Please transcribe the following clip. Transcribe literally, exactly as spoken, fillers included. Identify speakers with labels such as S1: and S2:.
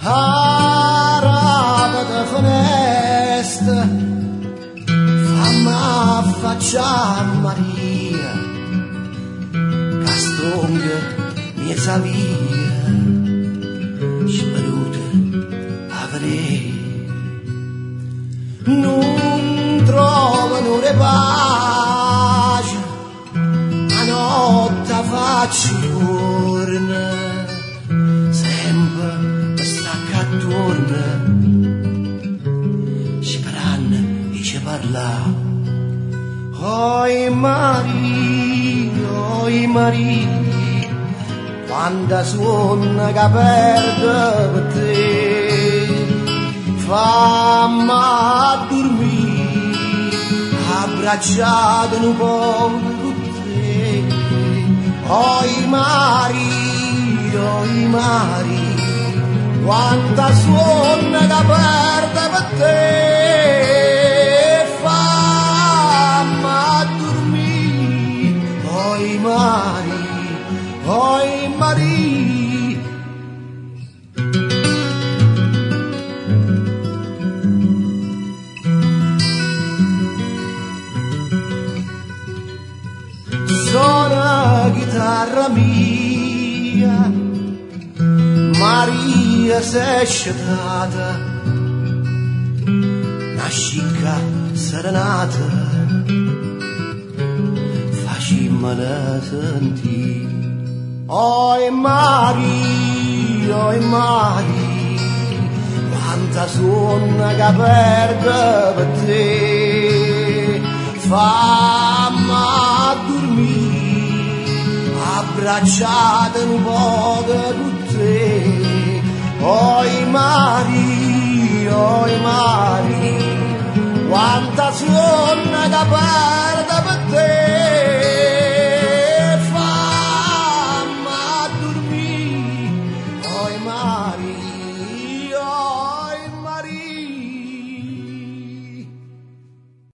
S1: Araba de finestra, fammi affacciare Maria, Castonga mia savia, sperute a vedere. Non trovano le pace, a notte faccio corna, sempre stacca attorno, sperando di ci parlare. Oi Maria, oi Maria, quanta sonno che perde per te, fammi dormire, abbracciato un po' con te. Oi Maria, oi Maria, quanta sonno che perde per te, fammi dormire. Oi Maria, oi Maria. Suona chitarra mia, Maria s'è scettata, una scicca serenata, facimmela sentire. Oi Maria, oi Maria, quanta sonno che perde per te, fammi dormire, abbracciate un po' con te. Oi Maria, oi Maria, quanta sonno che perde